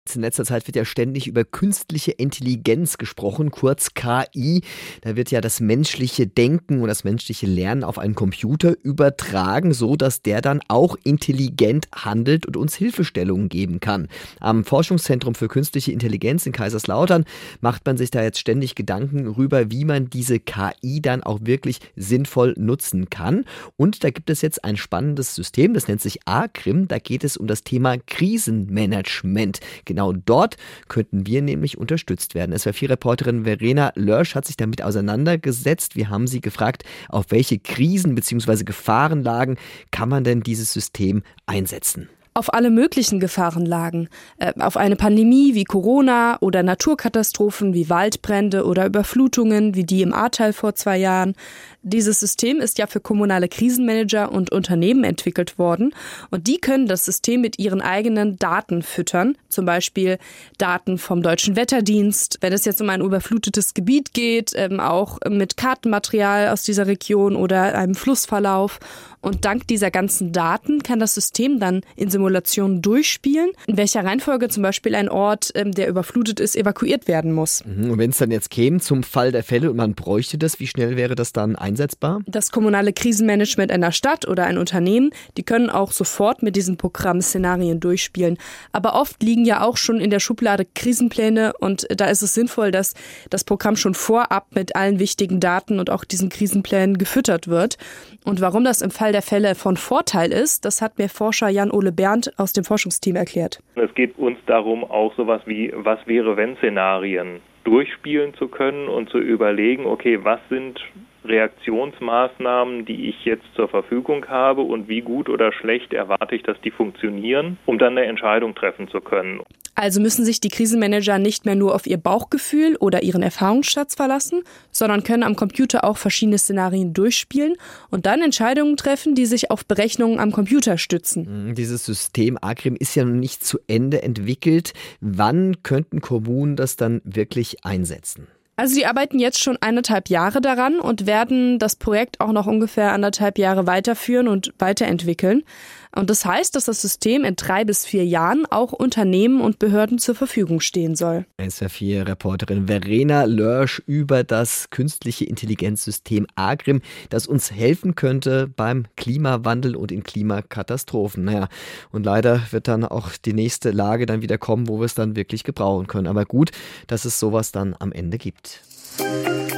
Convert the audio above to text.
In letzter Zeit wird ja ständig über künstliche Intelligenz gesprochen, kurz KI. Da wird ja das menschliche Denken und das menschliche Lernen auf einen Computer übertragen, so dass der dann auch intelligent handelt und uns Hilfestellungen geben kann. Am Forschungszentrum für künstliche Intelligenz in Kaiserslautern macht man sich da jetzt ständig Gedanken darüber, wie man diese KI dann auch wirklich sinnvoll nutzen kann. Und da gibt es jetzt ein spannendes System, das nennt sich AGRIM. Da geht es um das Thema Krisenmanagement. Genau dort könnten wir nämlich unterstützt werden. SWR4-Reporterin Verena Lörsch hat sich damit auseinandergesetzt. Wir haben sie gefragt, auf welche Krisen bzw. Gefahrenlagen kann man denn dieses System einsetzen? Auf alle möglichen Gefahrenlagen. Auf eine Pandemie wie Corona oder Naturkatastrophen wie Waldbrände oder Überflutungen wie die im Ahrtal vor 2 Jahren. Dieses System ist ja für kommunale Krisenmanager und Unternehmen entwickelt worden und die können das System mit ihren eigenen Daten füttern, zum Beispiel Daten vom Deutschen Wetterdienst, wenn es jetzt um ein überflutetes Gebiet geht, auch mit Kartenmaterial aus dieser Region oder einem Flussverlauf. Und dank dieser ganzen Daten kann das System dann in Simulationen durchspielen, in welcher Reihenfolge zum Beispiel ein Ort, der überflutet ist, evakuiert werden muss. Und wenn es dann jetzt käme zum Fall der Fälle und man bräuchte das, wie schnell wäre das dann einsetzbar? Das kommunale Krisenmanagement einer Stadt oder ein Unternehmen, die können auch sofort mit diesem Programm Szenarien durchspielen. Aber oft liegen ja auch schon in der Schublade Krisenpläne und da ist es sinnvoll, dass das Programm schon vorab mit allen wichtigen Daten und auch diesen Krisenplänen gefüttert wird. Und warum das im Fall der Fälle von Vorteil ist, das hat mir Forscher Jan-Ole Berndt aus dem Forschungsteam erklärt. Es geht uns darum, auch sowas wie Was-wäre-wenn-Szenarien durchspielen zu können und zu überlegen, okay, was sind Reaktionsmaßnahmen, die ich jetzt zur Verfügung habe und wie gut oder schlecht erwarte ich, dass die funktionieren, um dann eine Entscheidung treffen zu können. Also müssen sich die Krisenmanager nicht mehr nur auf ihr Bauchgefühl oder ihren Erfahrungsschatz verlassen, sondern können am Computer auch verschiedene Szenarien durchspielen und dann Entscheidungen treffen, die sich auf Berechnungen am Computer stützen. Dieses System AGRIM ist ja noch nicht zu Ende entwickelt. Wann könnten Kommunen das dann wirklich einsetzen? Also sie arbeiten jetzt schon 1,5 Jahre daran und werden das Projekt auch noch ungefähr 1,5 Jahre weiterführen und weiterentwickeln. Und das heißt, dass das System in 3 bis 4 Jahren auch Unternehmen und Behörden zur Verfügung stehen soll. SWR4-Reporterin Verena Lörsch über das künstliche Intelligenzsystem AGRIM, das uns helfen könnte beim Klimawandel und in Klimakatastrophen. Naja, und leider wird dann auch die nächste Lage dann wieder kommen, wo wir es dann wirklich gebrauchen können. Aber gut, dass es sowas dann am Ende gibt.